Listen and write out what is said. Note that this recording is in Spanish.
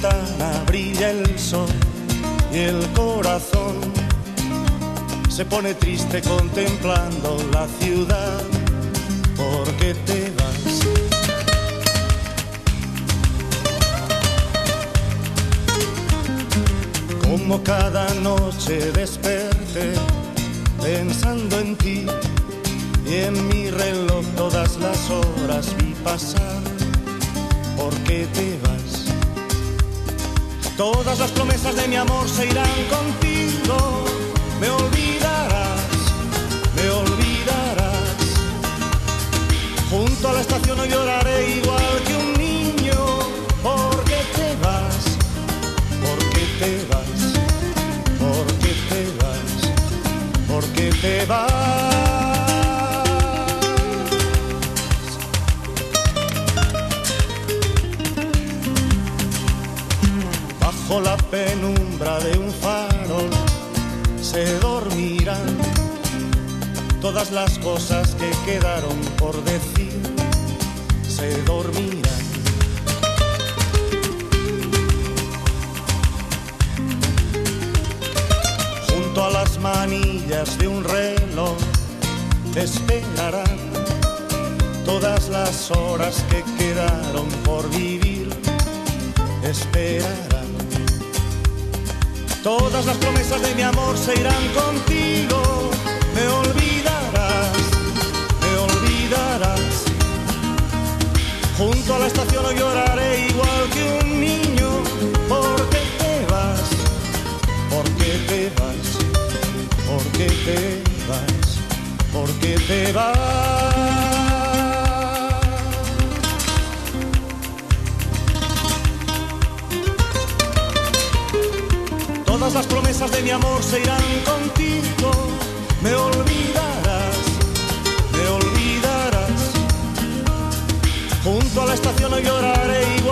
ventana brilla el sol y el corazón se pone triste contemplando la ciudad. ¿Por qué te vas? Como cada noche desperté pensando en ti, y en mi reloj todas las horas vi pasar. ¿Por qué te vas? Todas las promesas de mi amor se irán contigo. Me olvidarás, me olvidarás. Junto a la estación no lloraré igual que un niño. ¿Por qué te vas? ¿Por qué te vas? ¿Por qué te vas? ¿Por qué te vas? Bajo la penumbra de un farol se dormirán todas las cosas que quedaron por decir, se dormirán. Junto a las manillas de un reloj te esperarán todas las horas que quedaron por vivir, esperarán. Todas las promesas de mi amor se irán contigo. Me olvidarás, me olvidarás. Junto a la estación no lloraré igual que un niño. ¿Por qué te vas? ¿Por qué te vas? ¿Por qué te vas? ¿Por qué te vas? Todas las promesas de mi amor se irán contigo. Me olvidarás, me olvidarás. Junto a la estación no lloraré.